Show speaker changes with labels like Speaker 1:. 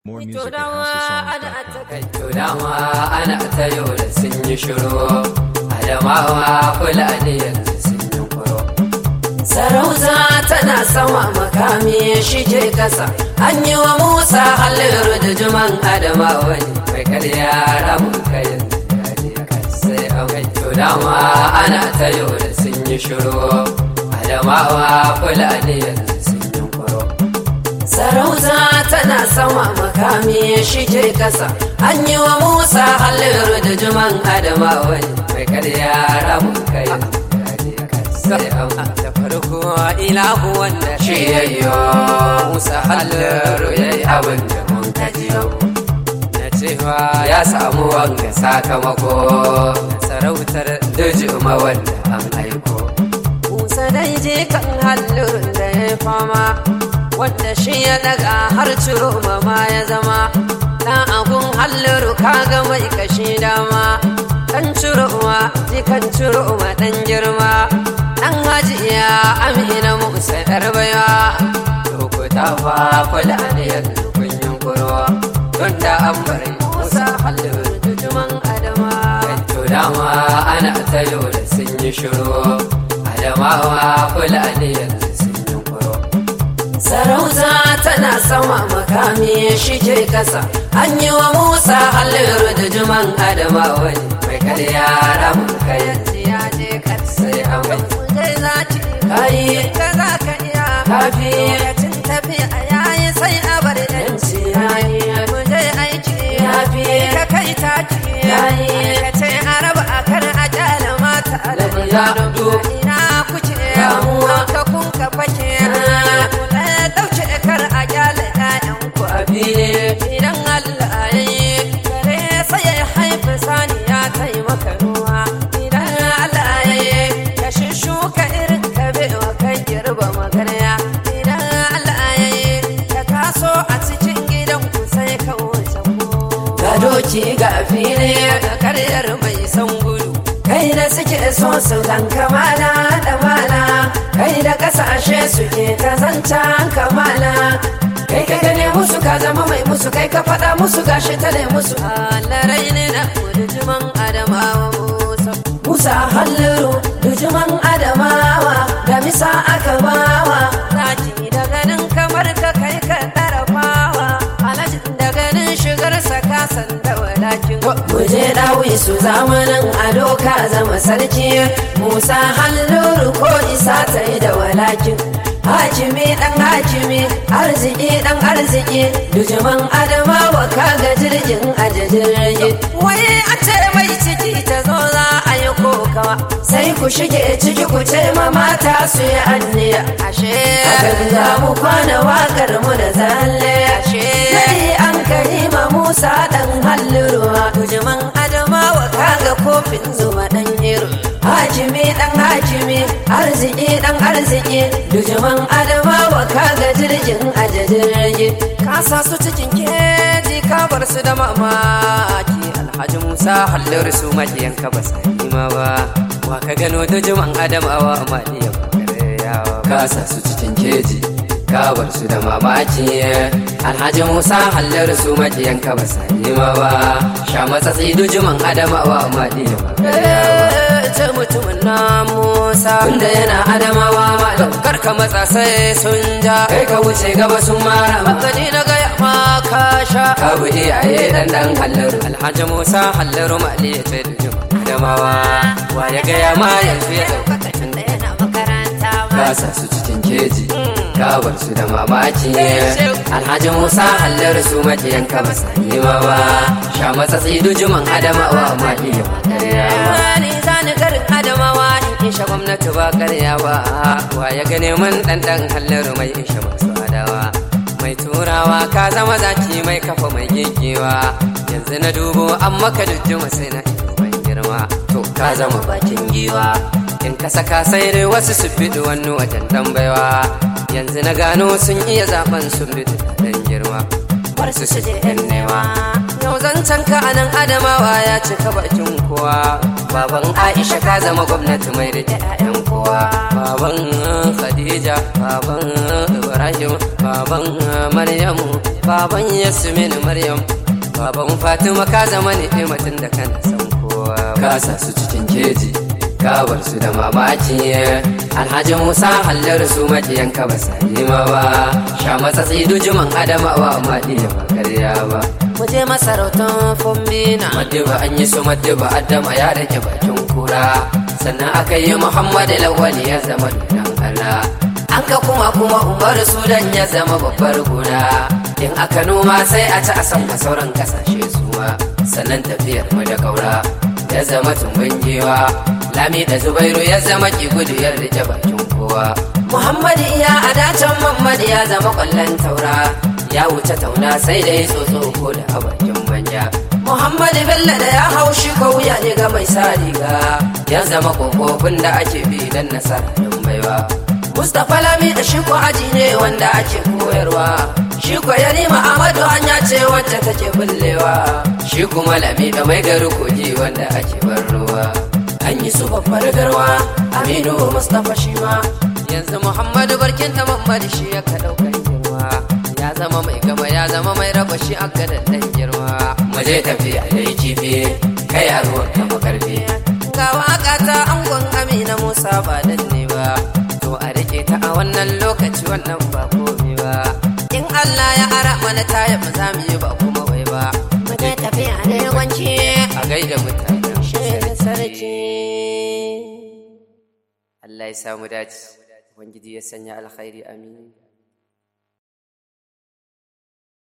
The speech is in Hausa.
Speaker 1: More music at housesongs.com.
Speaker 2: Tudawa ana ta yau da sun yi shiru, Adamawa Fulani yanzu sun yi kuro. Sarauta tana sama makami shi ke kasa, an yi wa Musa Halliru da Juman Adamawa ne, mai karya ramun kayan sai amai. Tudawa ana ta yau da sun yi shiru, Adamawa Fulani yanzu sun yi kuro. Sarauta tana sama makami shi ke kasa, an yi wa Musa Halliru da Juman Adamawa ne, mai karya ramun kayan sai amai. Da farko ilahu wanda shi yayyo, Musa Halliru yayi abin da mun kajiyo, na cewa ya samu wanga sakamako na sarautar Dujuma wanda an aiko. Musa dai je kan Halliru da ya fama, wanda shi ya daga har Ciroma ma ya zama dan agun Halliru kaga mai kashi dama, dan Ciroma jikan Ciroma dan girma, dan Hajiya Amina Musa yar baiwa. Lokuta fa Fulani yanzu kun yunkuro, don da an bari Musa Halliru da Juman Adama. Yanto dama ana ta yau da sun yi shiru, Adamawa Fulani yanzu sun yunkuro. Sarauta tana sama makami shi ke kasa, an yi wa Musa Halliru da Juman Adamawa ne, mai karya ramun kayan ya je kan sai amai. Kujai za ki kayi ka za ka iya kafi, lokacin tafiya yayi sai a bar yanci yayi. Kujai aiki yafi ka kai taki yayi, ka ce araba a kar a jala mata alamiya dudu. Ina kuce damuwa ka kun ka fake dauce kar a gyale ƴaƴanku a fili. Idan Allah ya yi kare sai ya haifi saniya ta yi maka ruwa. Idan Allah ya yi ka shuka irin kabewa kan girba magarya. Idan Allah ya yi ka taso a cikin gidanku sai ka wuce ko. Ga doki ga fili ga karyar mai san gudu, kai da suke so su kan kamala da mala, kai da kasashe suke ta zancan kamala. Kai ka gane musu ka zama mai musu, kai ka faɗa musu gashi ta ne musu. Halarai ne na Dujuman Adamawa Musa, Musa Halliru Dujuman Adamawa, da misa aka bawa. Zaki da ganin kamar ka kai ka ɗarafawa, alhajin da ganin shigarsa ka san da walakin. Muje ɗawi su zamanin ado ka zama sarki, Musa Halliru ko isa ta yi da walakin. Hakimi dan hakimi, arziki dan arziki, Dujuman Adamawa kaga jirgin aje jirgi. Wai a ce mai ciki ta zo za a yi kokawa, sai ku shige ciki ku ce ma mata su yi anniya. Ashe akan za mu kwana wakar mu da zalle. Ashe sai an karima Musa dan Halliru, Dujuman Adamawa kaga kofin zuba dan yiro. Hakimi dan hakimi, arziki dan arziki, Dujuman Adamawa kaga jirgin aje jirgi. Ka sa su cikin keji ka bar su da mamaki, Alhaji Musa Halliru su maƙiyan ka ba sai ma ba. Wa ka gano Dujuman Adamawa amma iya yawa. Ka sa su cikin keji ka bar su da mamaki, Alhaji Musa Halliru su maƙiyan ka ba sai ma ba. Sha matsatsi Dujuman Adamawa amma iya ce mutumin na Musa, tunda yana Adamawa malam kar ka matsa sai sun ja, kai ka wuce gaba sun mara makani na gaya ma ka sha. Ka bi iyaye dan Halliru, Alhaji Musa Halliru mali ya ce Dujuman Adamawa, wa ya gaya ma yanzu ya ɗaukaka tunda yana makaranta ba. Ka sa su cikin keji ka bar su da mamaki, Alhaji Musa Halliru su maƙiyan ka ba sani ma ba. Sha matsatsi Dujuman Adamawa amma iya makarya ni zani garin Adamawa in isha gwamnati ba karya ba. Wa ya gane mun ɗanɗan Halliru mai isha masu adawa, mai turawa ka zama zaki mai kafa mai gegewa. Yanzu na dubo an maka Dujuma sai na ban girma, to ka zama bakin giwa. In ka saka sai dai wasu su fiɗi wani wajen dan baiwa, yanzu na gano sun iya zaben sun biɗi dan girma. Bar su je yan nema, yau zancen ka anan Adamawa ya cika bakin kowa. baban Aisha ka zama gwamnati mai rike ƴaƴan kowa, baban Khadija, baban Ibrahim, baban Maryamu, baban Yasmin Maryam, baban Fatima ka zama ni'imatin da kana san kowa, ka sa su cikin keji ka bar su da mamaki. Alhaji Musa hallar su makiyanka ba sa yi ma ba, sha matsatsi dujuman Adamawa amma iya ba karya ba. Mu je masarautar Fombina, Madiba an yi su Madiba Adama ya rage bakin kura, sannan aka yi Muhammadu Lawali ya zama dunan Allah, an ka kuma Umar Sudan ya zama babbar gona. In aka noma sai a ci a san sauran kasashe su ma, sannan tafiyar mu da kaura ya zama tumbin giwa. Lami da Zubairu ya zama ki gudu ya rike bakin kowa. Muhammadu iya a dacen Muhammadu ya zama kwallon taura, ya wuce tauna sai da ya tsotso ko da a bakin manya. Muhammadu Bello da ya haushi ko wuya ne ga mai sa riga, ya zama kofofin da ake bi dan nasara don baiwa. Mustapha Lami da shi ko aji ne wanda ake koyarwa, shi ko Yarima Amadu hanya ce wacce take bullewa, shi kuma Lami da mai gari kogi wanda ake bar ruwa. An yi su babbar garwa Aminu Mustapha shi ma, yanzu Muhammadu barkin ta Muhammadu shi ya ka daukar girma, ya zama mai gama ya zama mai raba shi aka da dan girma. Muje tafiya da yi kifi kai a ruwan kama karfi, ga waka ta angon Amina Musa ba dan ne ba, to a rike ta a wannan lokaci wannan ba komai ba. In Allah ya ara mana taya ba za mu yi ba kuma wai ba. Muje tafiya da yawanci a gaida mutane sarki. Allah ya samu dace, Ubangiji ya sanya alkhairi, amin.